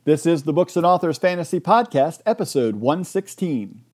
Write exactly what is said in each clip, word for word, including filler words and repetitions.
This is the Books and Authors Fantasy Podcast, episode one sixteen.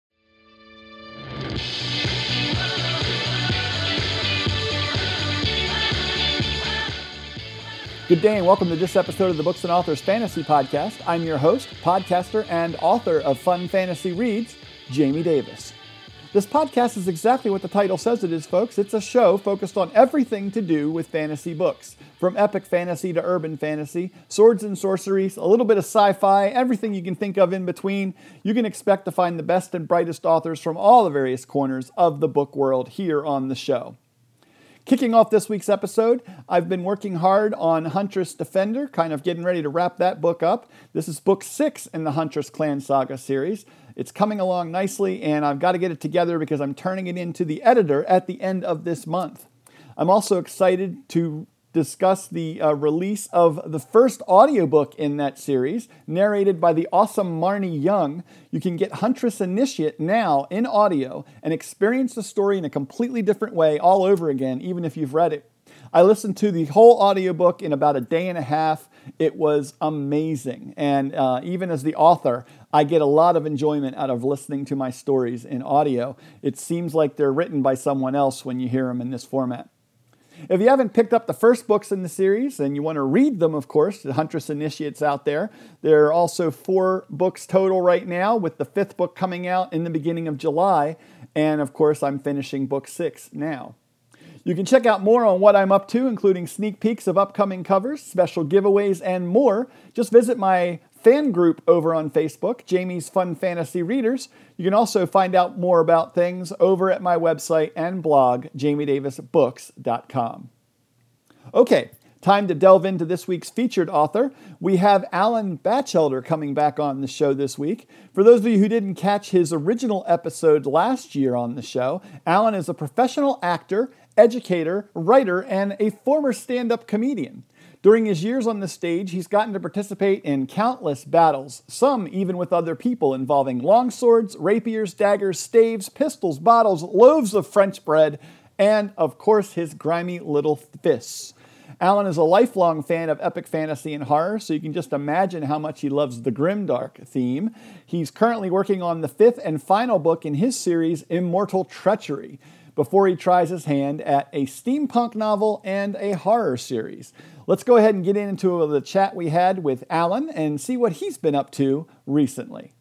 Good day and welcome to this episode of the Books and Authors Fantasy Podcast. I'm your host, podcaster, and author of Fun Fantasy Reads, Jamie Davis. This podcast is exactly what the title says it is, folks. It's a show focused on everything to do with fantasy books. From epic fantasy to urban fantasy, swords and sorceries, a little bit of sci-fi, everything you can think of in between. You can expect to find the best and brightest authors from all the various corners of the book world here on the show. Kicking off this week's episode, I've been working hard on Huntress Defender, kind of getting ready to wrap that book up. This is book six in the Huntress Clan Saga series. It's coming along nicely, and I've got to get it together because I'm turning it into the editor at the end of this month. I'm also excited to discuss the uh, release of the first audiobook in that series, narrated by the awesome Marnie Young. You can get Huntress Initiate now in audio and experience the story in a completely different way all over again, even if you've read it. I listened to the whole audiobook in about a day and a half. It was amazing. And uh, even as the author, I get a lot of enjoyment out of listening to my stories in audio. It seems like they're written by someone else when you hear them in this format. If you haven't picked up the first books in the series and you want to read them, of course, the Huntress Initiate's out there. There are also four books total right now, with the fifth book coming out in the beginning of July. And of course, I'm finishing book six now. You can check out more on what I'm up to, including sneak peeks of upcoming covers, special giveaways, and more. Just visit my fan group over on Facebook, Jamie's Fun Fantasy Readers. You can also find out more about things over at my website and blog, jamie davis books dot com. Okay, time to delve into this week's featured author. We have Alan Batchelder coming back on the show this week. For those of you who didn't catch his original episode last year on the show, Alan is a professional actor, educator, writer, and a former stand-up comedian. During his years on the stage, he's gotten to participate in countless battles, some even with other people, involving longswords, rapiers, daggers, staves, pistols, bottles, loaves of French bread, and, of course, his grimy little fists. Alan is a lifelong fan of epic fantasy and horror, so you can just imagine how much he loves the grimdark theme. He's currently working on the fifth and final book in his series, Immortal Treachery, before he tries his hand at a steampunk novel and a horror series. Let's go ahead and get into the chat we had with Alan and see what he's been up to recently.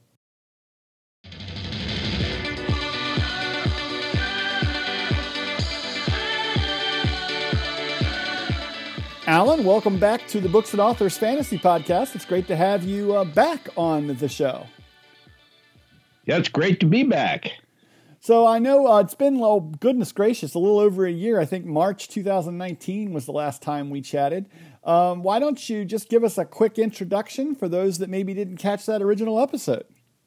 Alan, welcome back to the Books and Authors Fantasy Podcast. It's great to have you uh, back on the show. Yeah, it's great to be back. So I know uh, it's been, oh, goodness gracious, a little over a year. I think March two thousand nineteen was the last time we chatted. Um, why don't you just give us a quick introduction for those that maybe didn't catch that original episode?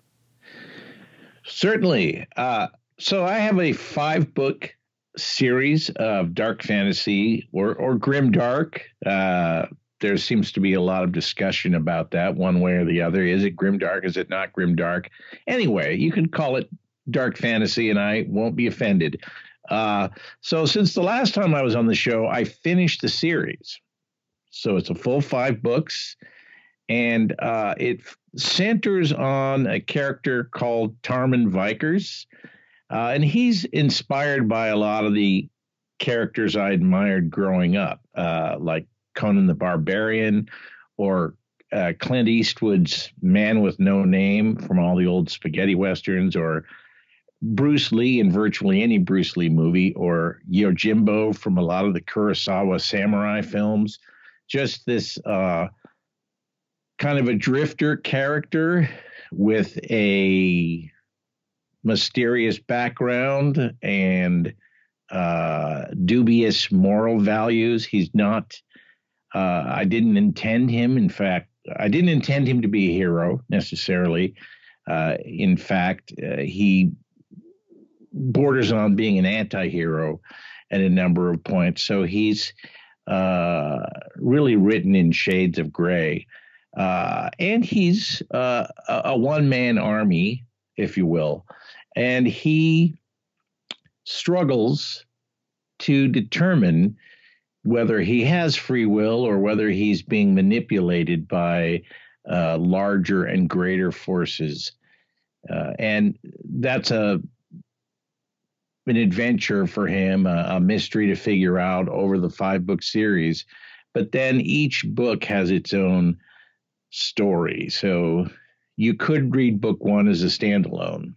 Certainly. Uh, so I have a five-book series of dark fantasy or, or grimdark. Uh, there seems to be a lot of discussion about that one way or the other. Is it grimdark? Is it not grimdark? Anyway, you can call it dark fantasy, and I won't be offended. Uh, so since the last time I was on the show, I finished the series. So it's a full five books, and uh, it centers on a character called Tarman Vikers, uh, and he's inspired by a lot of the characters I admired growing up, uh, like Conan the Barbarian, or uh, Clint Eastwood's Man with No Name from all the old spaghetti westerns, or Bruce Lee in virtually any Bruce Lee movie, or Yojimbo from a lot of the Kurosawa samurai films. Just this uh, kind of a drifter character with a mysterious background and uh, dubious moral values. He's not, uh, I didn't intend him. In fact, I didn't intend him to be a hero necessarily. Uh, in fact, uh, he borders on being an anti-hero at a number of points. So he's uh, really written in shades of gray. Uh, and he's uh, a, a one-man army, if you will. And he struggles to determine whether he has free will or whether he's being manipulated by uh, larger and greater forces. Uh, and that's a an adventure for him, a, a mystery to figure out over the five book series. But then each book has its own story. So you could read book one as a standalone.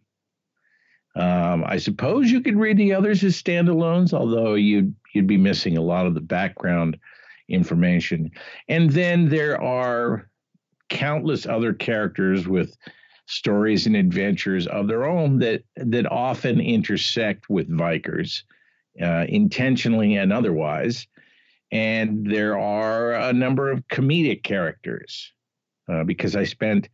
Um, I suppose you could read the others as standalones, although you'd you'd be missing a lot of the background information. And then there are countless other characters with stories and adventures of their own that that often intersect with Vikers, uh, intentionally and otherwise. And there are a number of comedic characters, uh, because I spent,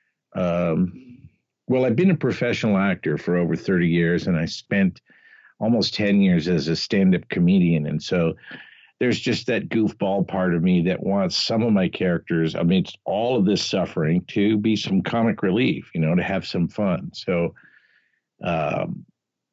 um, well, I've been a professional actor for over thirty years, and I spent almost ten years as a stand-up comedian. And so there's just that goofball part of me that wants some of my characters, amidst all of this suffering, to be some comic relief, you know, to have some fun. So um,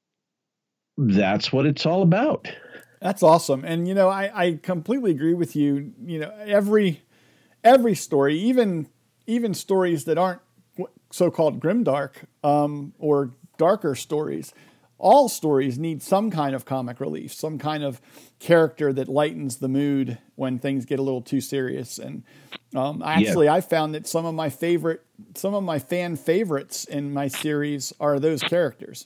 that's what it's all about. That's awesome. And, you know, I, I completely agree with you. You know, every every story, even even stories that aren't so-called grimdark um, or darker stories, all stories need some kind of comic relief, some kind of character that lightens the mood when things get a little too serious. And um, actually, yeah. I found that some of my favorite, some of my fan favorites in my series are those characters.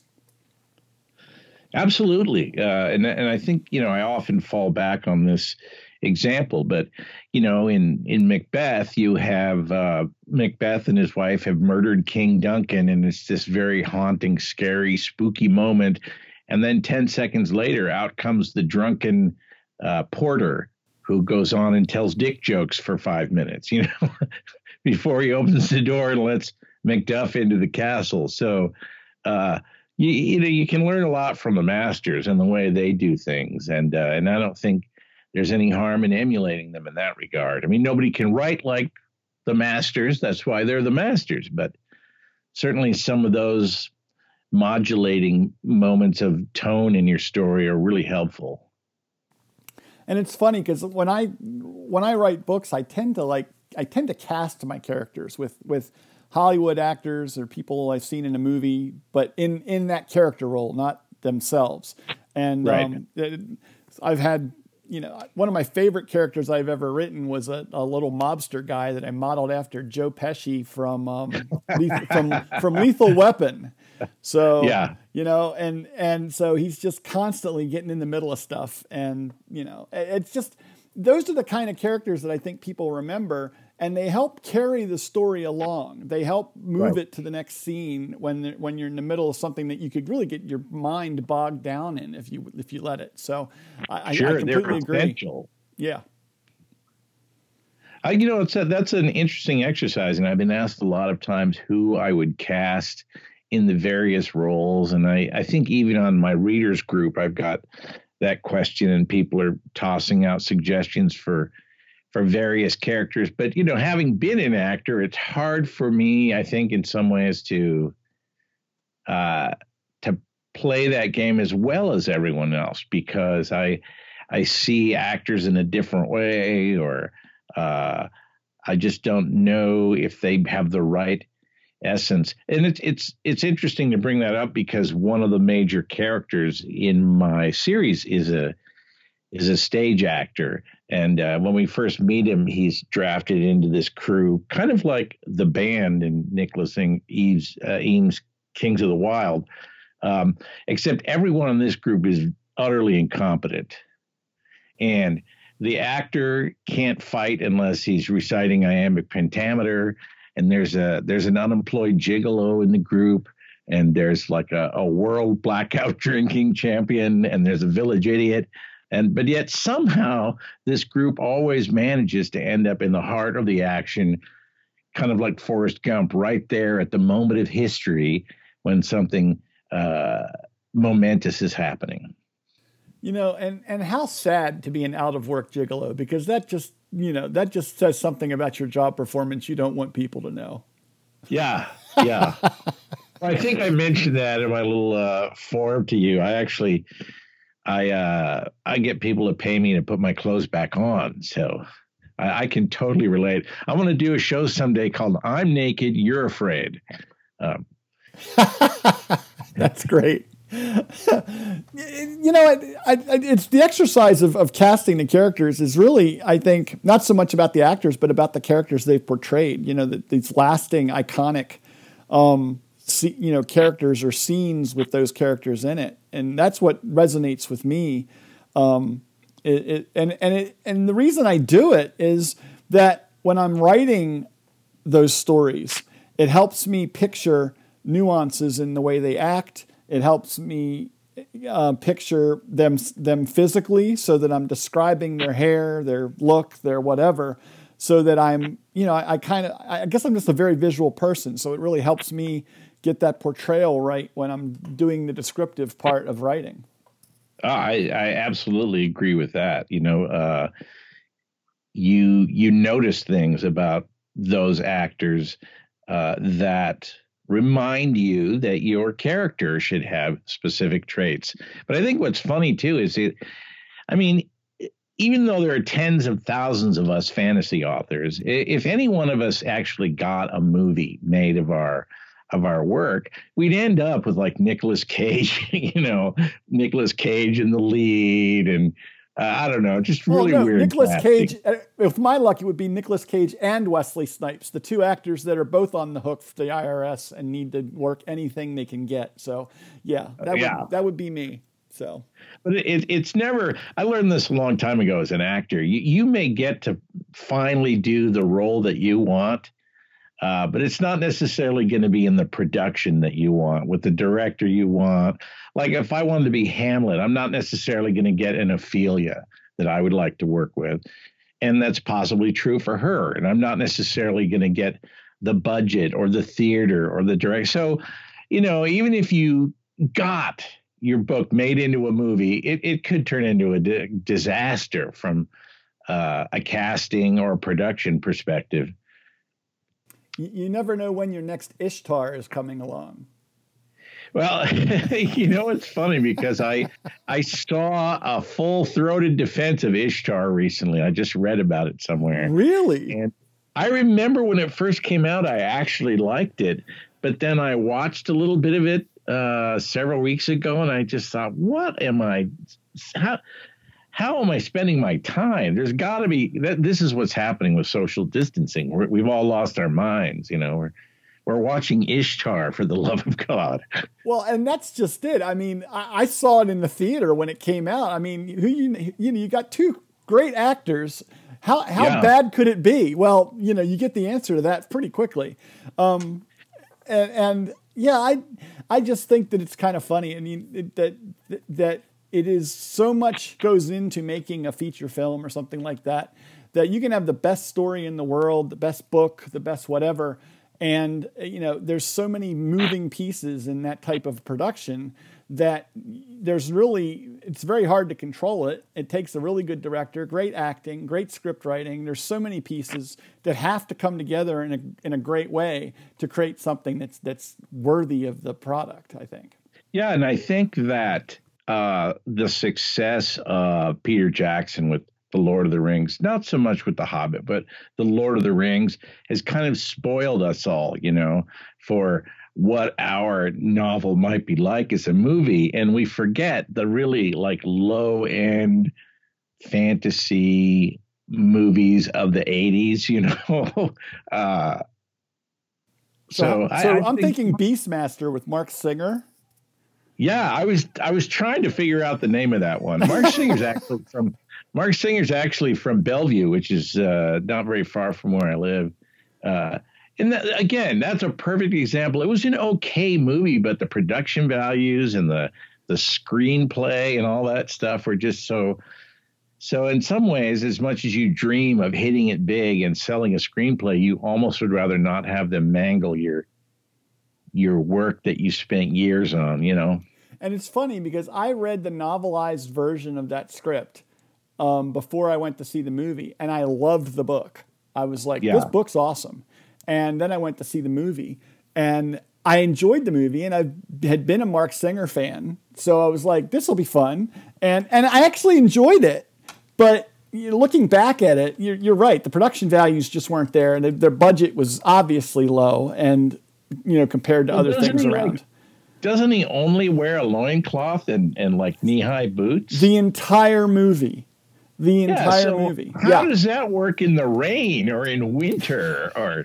Absolutely. Uh, and, and I think, you know, I often fall back on this example, but, you know, in, in Macbeth, you have uh, Macbeth and his wife have murdered King Duncan, and it's this very haunting, scary, spooky moment. And then ten seconds later, out comes the drunken uh, porter who goes on and tells dick jokes for five minutes, you know, before he opens the door and lets Macduff into the castle. So, uh, you, you know, you can learn a lot from the masters and the way they do things. And, uh, and I don't think there's any harm in emulating them in that regard. I mean, nobody can write like the masters. That's why they're the masters. But certainly some of those modulating moments of tone in your story are really helpful. And it's funny because when I when I write books, I tend to like I tend to cast my characters with with Hollywood actors or people I've seen in a movie, but in in that character role, not themselves. And right. um, I've had. You know, one of my favorite characters I've ever written was a, a little mobster guy that I modeled after Joe Pesci from um, Lethal, from from Lethal Weapon. So yeah, you know, and and so he's just constantly getting in the middle of stuff, and you know, it's just those are the kind of characters that I think people remember, and they help carry the story along. They help move right. it to the next scene when when you're in the middle of something that you could really get your mind bogged down in if you if you let it. So I, sure, I completely agree. Yeah. I, you know, it's a, that's an interesting exercise, and I've been asked a lot of times who I would cast in the various roles, and I, I think even on my readers group, I've got that question, and people are tossing out suggestions for for various characters. But, you know, having been an actor, it's hard for me, I think, in some ways to uh, to play that game as well as everyone else, because I I see actors in a different way, or uh, I just don't know if they have the right essence. And it's it's it's interesting to bring that up, because one of the major characters in my series is a is a stage actor. And uh, when we first meet him, he's drafted into this crew, kind of like the band in Nicholas Eames, uh, Eames' Kings of the Wild, um, except everyone in this group is utterly incompetent. And the actor can't fight unless he's reciting iambic pentameter. And there's a there's an unemployed gigolo in the group, and there's like a, a world blackout drinking champion, and there's a village idiot. And but yet somehow this group always manages to end up in the heart of the action, kind of like Forrest Gump, right there at the moment of history when something uh, momentous is happening. You know, and, and how sad to be an out of work gigolo, because that just, you know, that just says something about your job performance you don't want people to know. Yeah, yeah. Well, I think I mentioned that in my little uh, form to you. I actually... I uh, I get people to pay me to put my clothes back on. So I, I can totally relate. I want to do a show someday called "I'm Naked, You're Afraid." Um, That's great. You know, I, I, it's the exercise of, of casting the characters is really, I think, not so much about the actors, but about the characters they've portrayed. You know, the, these lasting, iconic, um, see, you know, characters or scenes with those characters in it, and that's what resonates with me. Um, it, it, and and it, and the reason I do it is that when I'm writing those stories, it helps me picture nuances in the way they act. It helps me uh, picture them them physically, so that I'm describing their hair, their look, their whatever, so that I'm, you know, I, I kind of, I guess I'm just a very visual person, so it really helps me get that portrayal right when I'm doing the descriptive part of writing. Oh, I, I absolutely agree with that. You know, uh, you you notice things about those actors uh, that remind you that your character should have specific traits. But I think what's funny too is it, I mean, even though there are tens of thousands of us fantasy authors, if any one of us actually got a movie made of our of our work, we'd end up with like Nicolas Cage, you know, Nicolas Cage in the lead, and uh, I don't know, just really well, no, weird. Nicolas Cage, with my luck, it would be Nicolas Cage and Wesley Snipes, the two actors that are both on the hook for the I R S and need to work anything they can get. So, yeah, that yeah. would that would be me. So, but it, it's never. I learned this a long time ago as an actor. You you may get to finally do the role that you want. Uh, but it's not necessarily going to be in the production that you want, with the director you want. Like if I wanted to be Hamlet, I'm not necessarily going to get an Ophelia that I would like to work with. And that's possibly true for her. And I'm not necessarily going to get the budget or the theater or the direct. So, you know, even if you got your book made into a movie, it, it could turn into a di- disaster from uh, a casting or a production perspective. You never know when your next Ishtar is coming along. Well, you know, it's funny because I I saw a full-throated defense of Ishtar recently. I just read about it somewhere. Really? And I remember when it first came out, I actually liked it. But then I watched a little bit of it uh, several weeks ago, and I just thought, what am I how, how am I spending my time? There's got to be that. This is what's happening with social distancing. We're, we've all lost our minds. You know, we're we're watching Ishtar, for the love of God. Well, and that's just it. I mean, I, I saw it in the theater when it came out. I mean, who you you know, you got two great actors. How how yeah. bad could it be? Well, you know, you get the answer to that pretty quickly. Um, and, and yeah, I I just think that it's kind of funny. I mean, it, that that. It is so much goes into making a feature film or something like that, that you can have the best story in the world, the best book, the best whatever. And, you know, there's so many moving pieces in that type of production that there's really, it's very hard to control it. It takes a really good director, great acting, great script writing. There's so many pieces that have to come together in a, in a great way to create something that's, that's worthy of the product, I think. Yeah. And I think that, Uh, the success of Peter Jackson with The Lord of the Rings, not so much with The Hobbit, but The Lord of the Rings has kind of spoiled us all, you know, for what our novel might be like as a movie. And we forget the really like low end fantasy movies of the eighties, you know. uh, so so I, I I'm think, thinking Beastmaster with Mark Singer. Yeah, I was I was trying to figure out the name of that one. Mark Singer's actually from Mark Singer's actually from Bellevue, which is uh, not very far from where I live. Uh, and that, again, that's a perfect example. It was an okay movie, but the production values and the the screenplay and all that stuff were just so. So in some ways, as much as you dream of hitting it big and selling a screenplay, you almost would rather not have them mangle your your work that you spent years on, you know. And it's funny because I read the novelized version of that script um, before I went to see the movie, and I loved the book. I was like, yeah. This book's awesome. And then I went to see the movie, and I enjoyed the movie, and I had been a Mark Singer fan, so I was like, this will be fun. And and I actually enjoyed it, but you know, looking back at it, you're, you're right. The production values just weren't there, and their budget was obviously low, and you know, compared to well, other things around. Like, doesn't he only wear a loincloth and, and like knee-high boots? The entire movie. The yeah, entire so movie. How yeah. does that work in the rain or in winter or?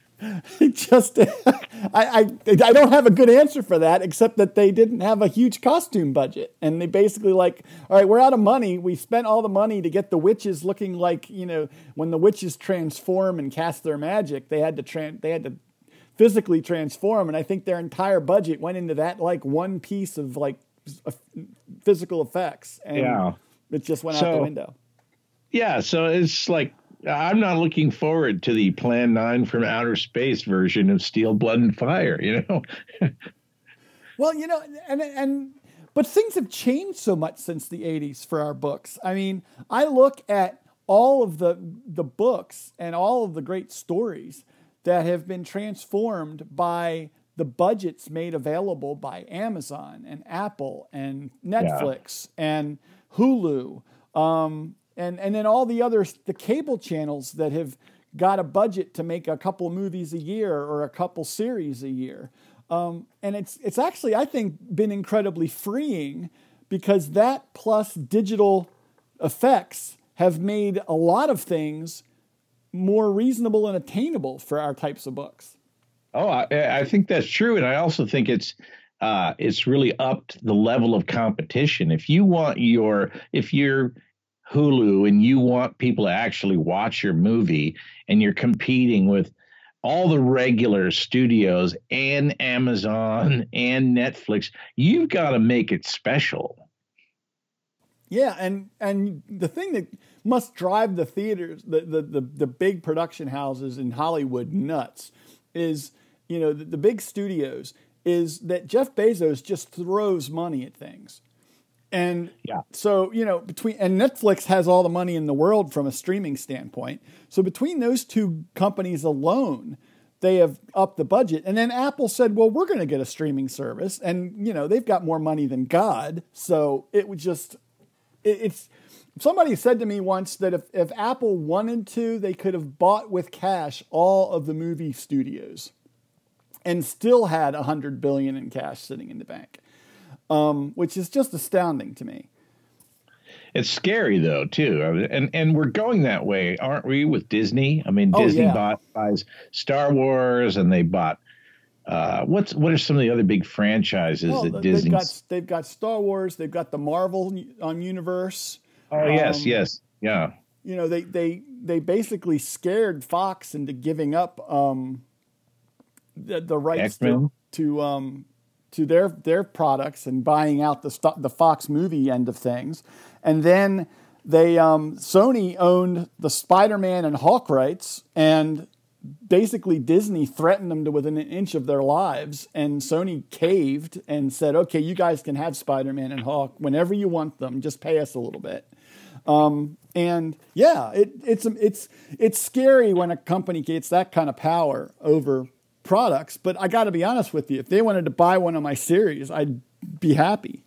Just, I, I, I don't have a good answer for that, except that they didn't have a huge costume budget, and they basically like, all right, we're out of money. We spent all the money to get the witches looking like, you know, when the witches transform and cast their magic, they had to tran- they had to physically transform, and I think their entire budget went into that like one piece of like physical effects, and yeah. it just went so, out the window. Yeah, so it's like, I'm not looking forward to the Plan nine from Outer Space version of Steel, Blood, and Fire, you know? Well, you know, and and but things have changed so much since the eighties for our books. I mean, I look at all of the the books and all of the great stories that have been transformed by the budgets made available by Amazon and Apple and Netflix yeah. and Hulu. Um, And and then all the other the cable channels that have got a budget to make a couple movies a year or a couple series a year, um, and it's it's actually, I think, been incredibly freeing, because that plus digital effects have made a lot of things more reasonable and attainable for our types of books. Oh, I, I think that's true, and I also think it's uh, it's really upped the level of competition. If you want your if you're Hulu and you want people to actually watch your movie, and you're competing with all the regular studios and Amazon and Netflix, you've got to make it special. Yeah, and and the thing that must drive the theaters, the the the, the big production houses in Hollywood nuts, is, you know, the, the big studios, is that Jeff Bezos just throws money at things. And yeah. so, you know, between, and Netflix has all the money in the world from a streaming standpoint. So between those two companies alone, they have upped the budget. And then Apple said, well, we're going to get a streaming service. And, you know, they've got more money than God. So it would just, it, it's, somebody said to me once that if, if Apple wanted to, they could have bought with cash all of the movie studios and still had a hundred billion in cash sitting in the bank. Um, which is just astounding to me. It's scary, though, too. And and we're going that way, aren't we, with Disney? I mean, oh, Disney yeah. bought buys Star Wars, and they bought, uh, what's what are some of the other big franchises well, that Disney... They've got, they've got Star Wars, they've got the Marvel um, universe. Oh, yes, um, yes, yeah. You know, they, they, they basically scared Fox into giving up um, the, the rights X-Men? to... to um, to their their products and buying out the st- the Fox movie end of things. And then they um, Sony owned the Spider-Man and Hulk rights, and basically Disney threatened them to within an inch of their lives, and Sony caved and said, okay, you guys can have Spider-Man and Hulk whenever you want them, just pay us a little bit. Um, and yeah, it, it's it's it's scary when a company gets that kind of power over products, but I got to be honest with you. If they wanted to buy one of my series, I'd be happy,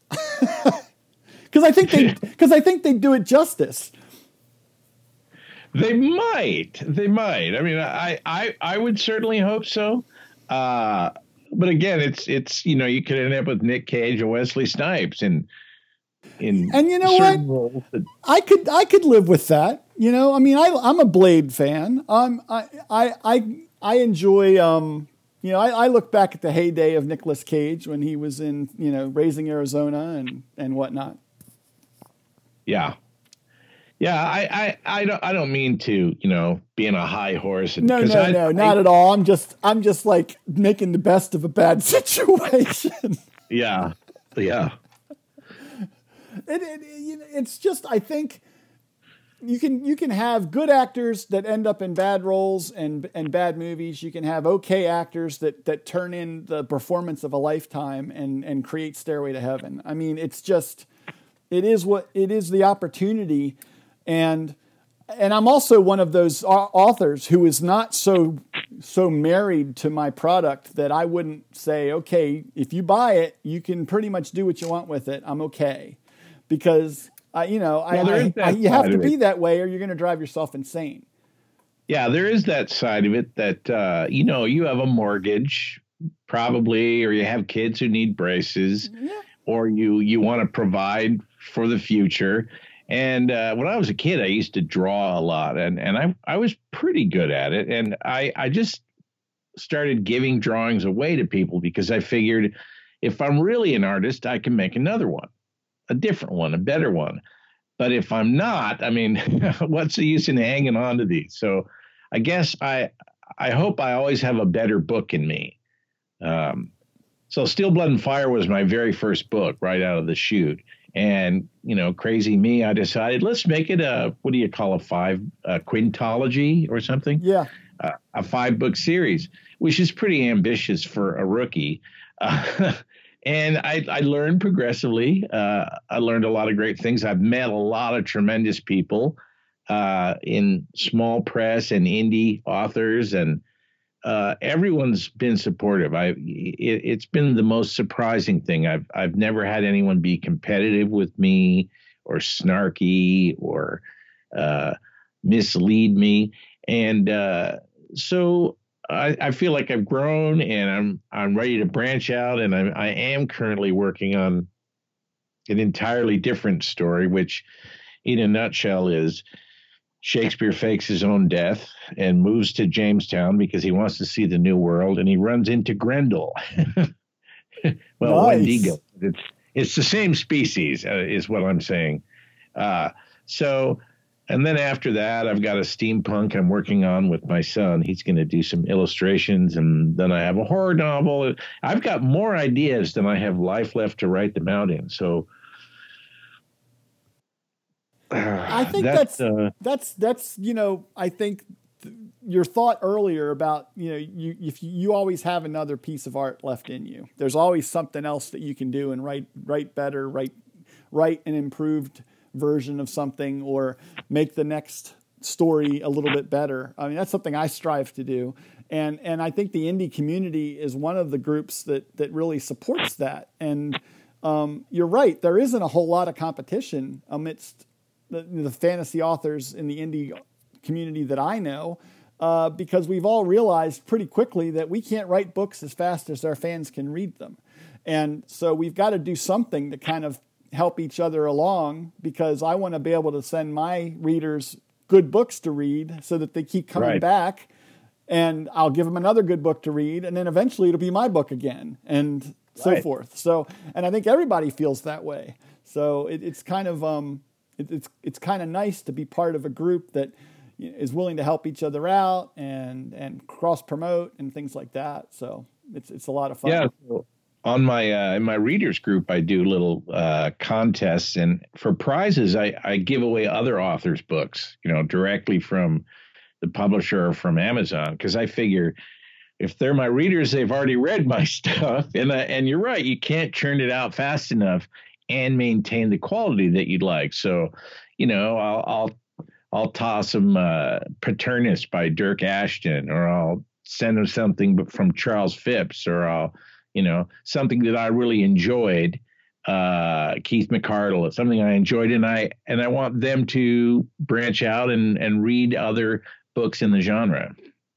because I think they because I think they'd do it justice. They might. They might. I mean, I I, I would certainly hope so. Uh, but again, it's it's you know, you could end up with Nick Cage or Wesley Snipes in in and you know what, that... I could I could live with that. You know, I mean, I I'm a Blade fan. Um, I I I. I enjoy, um, you know, I, I look back at the heyday of Nicolas Cage when he was in, you know, Raising Arizona and, and whatnot. Yeah. Yeah, I, I, I don't I don't mean to, you know, be in a high horse. And, no, no, I, no, I, not at all. I'm just I'm just like making the best of a bad situation. Yeah, yeah. It, it, it's just, I think you can you can have good actors that end up in bad roles and and bad movies. You can have okay actors that that turn in the performance of a lifetime and and create Stairway to Heaven. I mean, it's just it is what it is, the opportunity. And and I'm also one of those authors who is not so so married to my product that I wouldn't say, okay, if you buy it, you can pretty much do what you want with it. I'm okay. Because Uh, you know, I, well, I, I you have to be that way or you're going to drive yourself insane. Yeah, there is that side of it that, uh, you know, you have a mortgage probably, or you have kids who need braces, yeah. or you, you want to provide for the future. And uh, when I was a kid, I used to draw a lot, and, and I, I was pretty good at it. And I, I just started giving drawings away to people because I figured if I'm really an artist, I can make another one, a different one, a better one. But if I'm not, I mean, what's the use in hanging on to these? So I guess I I hope I always have a better book in me. Um, so Steel, Blood, and Fire was my very first book right out of the chute. And, you know, crazy me, I decided, let's make it a, what do you call a five, a quintology or something? Yeah. Uh, a five book series, which is pretty ambitious for a rookie. Uh, and I, I learned progressively. Uh, I learned a lot of great things. I've met a lot of tremendous people uh, in small press and indie authors, and uh, everyone's been supportive. I, it, it's been the most surprising thing. I've, I've never had anyone be competitive with me or snarky or uh, mislead me. And uh, so I, I feel like I've grown, and I'm I'm ready to branch out. And I, I am currently working on an entirely different story, which, in a nutshell, is Shakespeare fakes his own death and moves to Jamestown because he wants to see the new world, and he runs into Grendel. well, nice. Wendigo. It's it's the same species, uh, is what I'm saying. Uh, so. And then after that, I've got a steampunk I'm working on with my son. He's going to do some illustrations. And then I have a horror novel. I've got more ideas than I have life left to write them out in. So uh, I think that's, that's, uh, that's, that's, you know, I think th- your thought earlier about, you know, you, if you, you always have another piece of art left in you, there's always something else that you can do and write, write better, write, write an improved version of something, or make the next story a little bit better. I mean, that's something I strive to do. And and I think the indie community is one of the groups that that really supports that. And um, you're right, there isn't a whole lot of competition amidst the, the fantasy authors in the indie community that I know, uh, because we've all realized pretty quickly that we can't write books as fast as our fans can read them. And so we've got to do something to kind of help each other along, because I want to be able to send my readers good books to read so that they keep coming right. back, and I'll give them another good book to read, and then eventually it'll be my book again, and so right. forth. So, and I think everybody feels that way. So it, it's kind of um, it, it's it's kind of nice to be part of a group that is willing to help each other out and and cross promote and things like that. So it's it's a lot of fun. Yeah. Cool. On my uh, in my readers group, I do little uh, contests, and for prizes, I, I give away other authors' books, you know, directly from the publisher or from Amazon, because I figure if they're my readers, they've already read my stuff, and uh, and you're right, you can't churn it out fast enough and maintain the quality that you'd like. So, you know, I'll I'll I'll toss them uh, Paternus by Dirk Ashton, or I'll send them something from Charles Phipps, or I'll you know, something that I really enjoyed, uh, Keith McCardle, something I enjoyed, and I and I want them to branch out and, and read other books in the genre.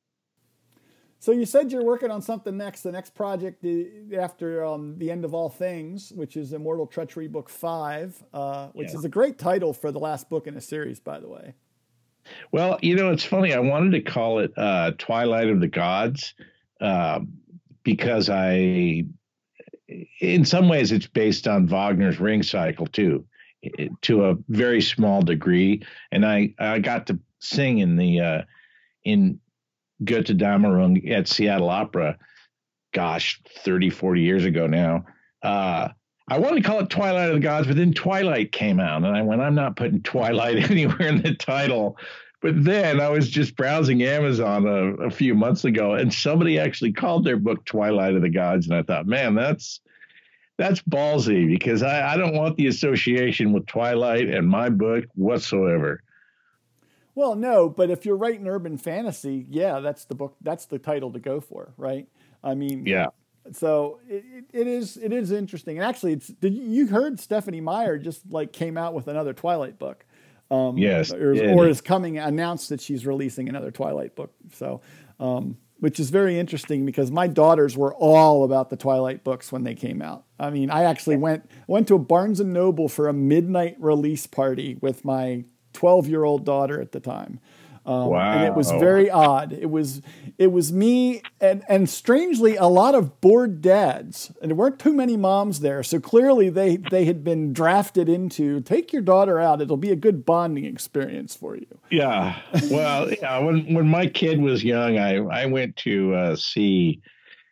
So you said you're working on something next. The next project after um, The End of All Things, which is Immortal Treachery Book Five, uh, which yeah. is a great title for the last book in a series, by the way. Well, you know, it's funny. I wanted to call it uh, Twilight of the Gods. Uh, Because I, in some ways, it's based on Wagner's Ring Cycle too, to a very small degree. And I, I got to sing in the uh, in Götterdämmerung at Seattle Opera, gosh, thirty, forty years ago now. Uh, I wanted to call it Twilight of the Gods, but then Twilight came out, and I went, I'm not putting Twilight anywhere in the title. But then I was just browsing Amazon a, a few months ago, and somebody actually called their book Twilight of the Gods. And I thought, man, that's that's ballsy, because I, I don't want the association with Twilight and my book whatsoever. Well, no, but if you're writing urban fantasy, yeah, that's the book. That's the title to go for, right? I mean, yeah. So it, it, it is it is interesting. And actually, it's did you, you heard Stephenie Meyer just like came out with another Twilight book. Um, yes, or, or is coming announced that she's releasing another Twilight book. So, um, which is very interesting because my daughters were all about the Twilight books when they came out. I mean, I actually went went to a Barnes and Noble for a midnight release party with my twelve-year-old daughter at the time. Um, wow. And it was very odd. It was it was me and, and strangely a lot of bored dads. And there weren't too many moms there. So clearly they, they had been drafted into, take your daughter out. It'll be a good bonding experience for you. Yeah. Well, yeah, when, when my kid was young, I, I went to uh, see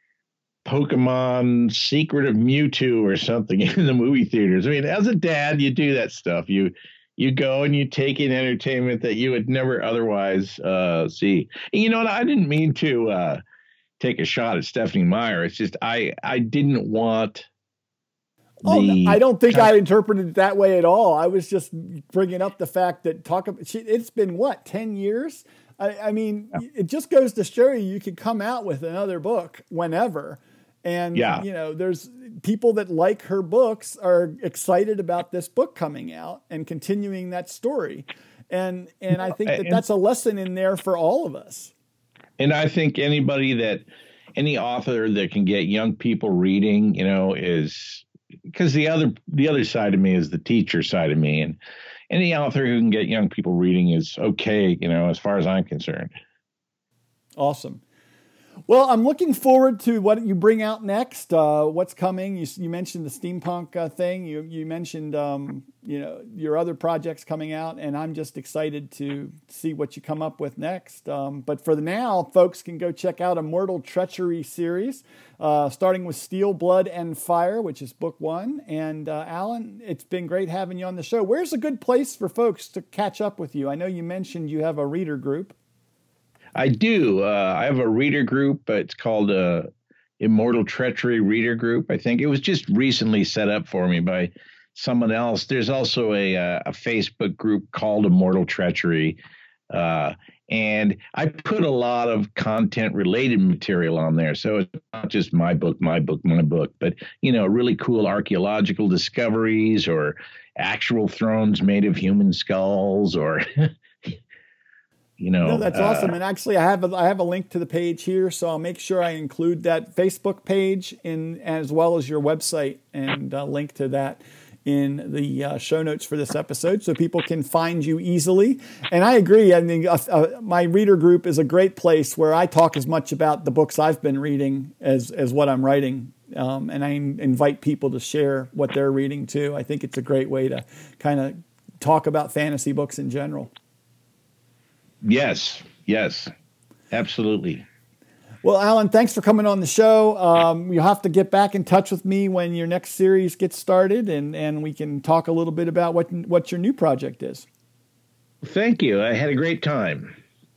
Pokemon Secret of Mewtwo or something in the movie theaters. I mean, as a dad, you do that stuff. You You go and you take in entertainment that you would never otherwise uh, see. And you know what? I didn't mean to uh, take a shot at Stephenie Meyer. It's just I I didn't want. Oh, the I don't think I interpreted it that way at all. I was just bringing up the fact that talk about it's been what ten years. I, I mean, yeah. It just goes to show you you could come out with another book whenever. And, yeah. you know, there's people that like her books are excited about this book coming out and continuing that story. And, and I think that and, that's a lesson in there for all of us. And I think anybody that, any author that can get young people reading, you know, is because the other, the other side of me is the teacher side of me. And any author who can get young people reading is okay, you know, as far as I'm concerned. Awesome. Well, I'm looking forward to what you bring out next. Uh, what's coming? You, you mentioned the steampunk uh, thing. You you mentioned um, you know your other projects coming out, and I'm just excited to see what you come up with next. Um, but for the now, folks can go check out Immortal Treachery series, uh, starting with Steel, Blood, and Fire, which is book one. And uh, Alan, it's been great having you on the show. Where's a good place for folks to catch up with you? I know you mentioned you have a reader group. I do. Uh, I have a reader group. It's called uh, Immortal Treachery Reader Group. I think it was just recently set up for me by someone else. There's also a, a Facebook group called Immortal Treachery. Uh, and I put a lot of content related material on there. So it's not just my book, my book, my book, but, you know, really cool archaeological discoveries or actual thrones made of human skulls or... You know, no, that's uh, awesome. And actually, I have a, I have a link to the page here, so I'll make sure I include that Facebook page in as well as your website and uh, link to that in the uh, show notes for this episode, so people can find you easily. And I agree. I mean, uh, uh, my reader group is a great place where I talk as much about the books I've been reading as as what I'm writing, um, and I invite people to share what they're reading too. I think it's a great way to kind of talk about fantasy books in general. Yes, yes, absolutely. Well, Alan, thanks for coming on the show. Um, you'll have to get back in touch with me when your next series gets started, and, and we can talk a little bit about what what your new project is. Thank you. I had a great time.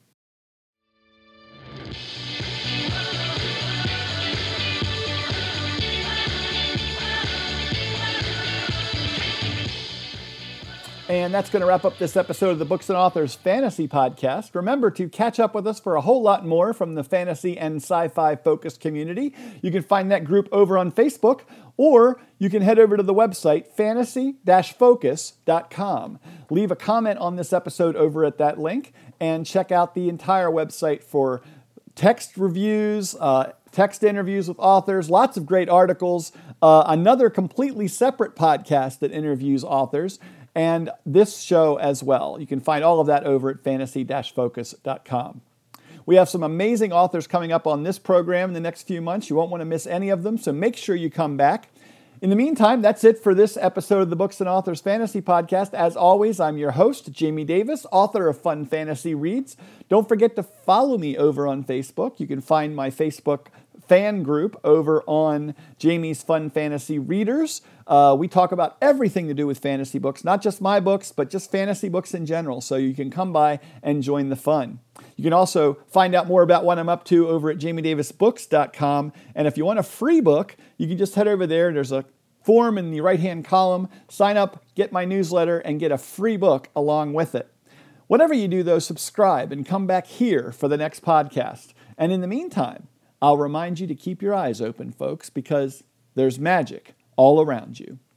And that's going to wrap up this episode of the Books and Authors Fantasy Podcast. Remember to catch up with us for a whole lot more from the fantasy and sci-fi focused community. You can find that group over on Facebook, or you can head over to the website fantasy dash focus dot com. Leave a comment on this episode over at that link, and check out the entire website for text reviews, uh, text interviews with authors, lots of great articles, uh, another completely separate podcast that interviews authors, and this show as well. You can find all of that over at fantasy dash focus dot com. We have some amazing authors coming up on this program in the next few months. You won't want to miss any of them, so make sure you come back. In the meantime, that's it for this episode of the Books and Authors Fantasy Podcast. As always, I'm your host, Jamie Davis, author of Fun Fantasy Reads. Don't forget to follow me over on Facebook. You can find my Facebook fan group over on Jamie's Fun Fantasy Readers. Uh, we talk about everything to do with fantasy books, not just my books, but just fantasy books in general. So you can come by and join the fun. You can also find out more about what I'm up to over at jamie davis books dot com. And if you want a free book, you can just head over there. There's a form in the right-hand column. Sign up, get my newsletter, and get a free book along with it. Whatever you do, though, subscribe and come back here for the next podcast. And in the meantime, I'll remind you to keep your eyes open, folks, because there's magic all around you.